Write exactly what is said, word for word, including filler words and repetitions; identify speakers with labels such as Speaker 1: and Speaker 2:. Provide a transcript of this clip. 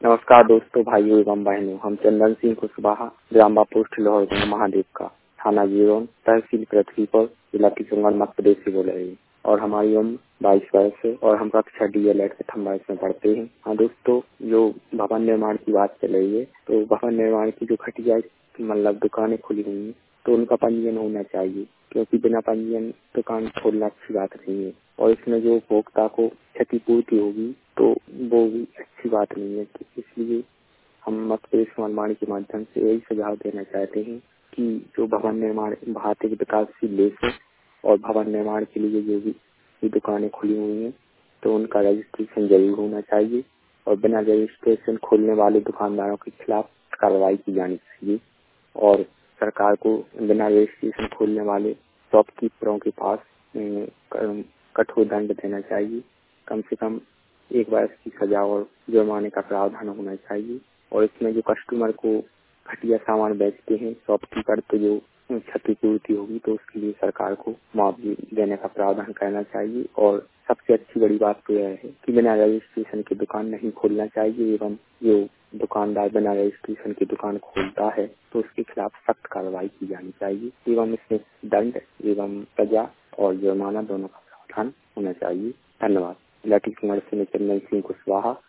Speaker 1: नमस्कार दोस्तों, भाइयों एवं बहनों। हम चंदन सिंह कुशवाहा, ग्राम पोस्ट लाहौर गंगा महादेव का, थाना जीवन, तहसील पृथ्वीपुर, जिला किशनगंज, मध्य प्रदेश से बोल रहे हैं। और हमारी उम्र बाईस वर्ष है और हम कक्षा डी एल एड प्रथम वर्ष में पढ़ते हैं। हाँ दोस्तों, जो भवन निर्माण की बात चल रही है, तो भवन निर्माण की जो घटिया मतलब दुकानें खुली हुई हैं, तो उनका पंजीयन होना चाहिए, क्योंकि बिना पंजीयन दुकान खोलना अच्छी बात नहीं है। और इसमें जो उपभोक्ता को क्षतिपूर्ति होगी तो वो भी अच्छी बात नहीं है। तो इसलिए हम मध्य प्रदेश निर्माण के माध्यम से यही सुझाव देना चाहते हैं कि जो भवन निर्माण भारतीय विकासशील देश है और भवन निर्माण के लिए जो भी ये दुकानें खुली हुई हैं, तो उनका रजिस्ट्रेशन जरूर होना चाहिए और बिना रजिस्ट्रेशन खोलने वाले दुकानदारों के खिलाफ कार्रवाई की जानी चाहिए। और सरकार को बिना रजिस्ट्रेशन खोलने वाले शॉपकीपरों के पास कठोर दंड देना चाहिए। कम से कम एक वर्ष की सजा और जुर्माने का प्रावधान होना चाहिए। और इसमें जो कस्टमर को घटिया सामान बेचते हैं शॉपकीपर, तो जो क्षतिपूर्ति होगी तो उसके लिए सरकार को मुआवजे देने का प्रावधान करना चाहिए। और सबसे अच्छी बड़ी बात तो यह है कि बिना रजिस्ट्रेशन की दुकान नहीं खोलना चाहिए एवं जो दुकानदार बिना रजिस्ट्रेशन की दुकान खोलता है तो उसके खिलाफ सख्त कार्रवाई की जानी चाहिए एवं इसमें दंड एवं सजा और जुर्माना दोनों का प्रावधान होना चाहिए। धन्यवाद। जिला किशनगंज से चंदन सिंह कुशवाहा,